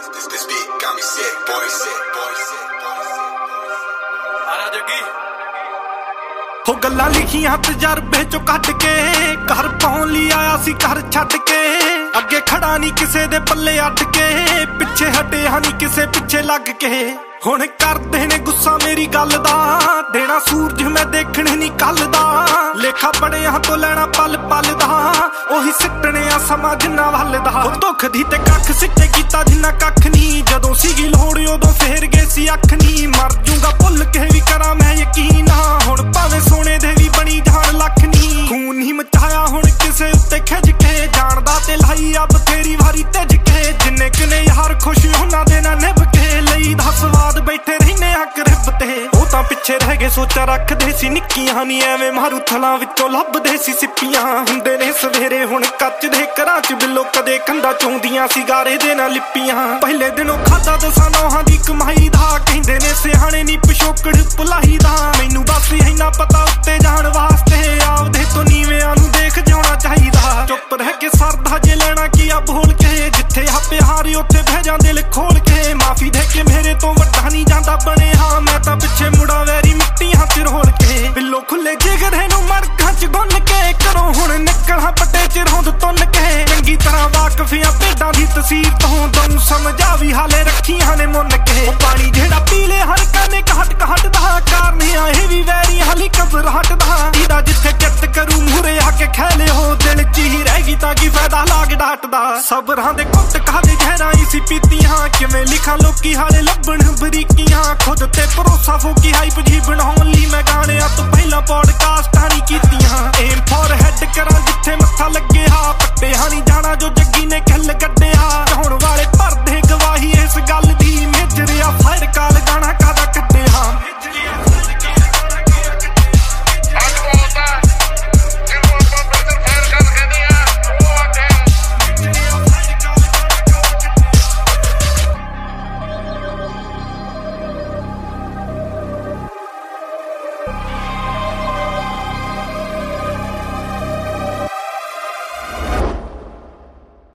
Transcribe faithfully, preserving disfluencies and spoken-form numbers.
This, this beat got me sick, boy, sick, boy, sick, boy, sick. आरा जगी हो गल्लां लिखियां तजर्बे चो कट के घर पाउण लई आया सी घर छड्ड के अगे खड़ा नहीं किसे दे पल्ले अट के पिछे हटिया नहीं किसे पिछे लग के हुण करदे ने गुस्सा मेरी गल दा देना सूरज मैं देखने नहीं कल दा लेखा पड़िया तो लैना पल पल दा ओही सिੱਟਣੇ आ समा जिन्ना वल दा दुख दी ते कख सिੱਟੇ कीता जिन्ना कख नहीं जदों सीगी लोड़ उदों फेर गए सी अख नहीं मर जूंगा भुल के भी करा मैं यकीन हुण भावें सोने दे भी बनी जान लख नहीं खून ही मचाया हुण किसे उत्ते खिज के जानदा ते लाई अब तेरी वारी तिज के जिन्ने किने यार खुश उन्हां दे ना निभ के लई दा स्वाद बैठे रहने हक रिब ते ओ तां पिछे रह गए सोचा रखदे सी निक्कियां नी एवें मारू थलां विचों लभदे सी सिप्पियां हुंदे ने सवेरे हुण कच दे घरां च बिल्लो कदे कंधा चौंदियां सी गारे दे नाल लिप्पियां पहले दिनों खादा दसां नौहां दी कमाई दा कहिंदे ने सियाणे नी पिछोकड़ भुलाई दा मैनू बस इन्ना पता उत्ते जाण वास्ते आपदे तो नीवेआं नूं देख जाना चाहिदा चुप रह के सरदा जे लेना की आ बोल के जिथे आ प्यार उत्थे बह जा दिल खोल के माफी दे के मेरे तो वड्डा नहीं जांदा बने हां मैं तां पिछे मुड़ा वैरी मिट्टियां च रोल के बिल्लो खुले जिगरे नूं मड़कां च गुन के घरों हुण निकलां पट्टे च रौंद तुन के चंगी तरह वाकफियां भेडां दी तसीर तों दऊं समझा भी हाले रखियां ने मुन के पानी जेड़ा पी ले हर काने घट घट दा कारण आए भी वैरी हाली घबराहट दा इदा जिथे चित करूं मूरे आके खैले हो दिल च ही रहेगी तां की फायदा लाग डाट दा सबरां दे कुट कादे गहराई सी पीतियां किवें लिखां लोकी हाले लभण बरीकियां खुद ते भरोसा फोकी हाइप जी बनाउण लई मैं गाणियां तो पहला पॉडकास्टां नहीं कीतियां एम फॉर हैड करां जिथे मत्था लगे हा पट्टे हानी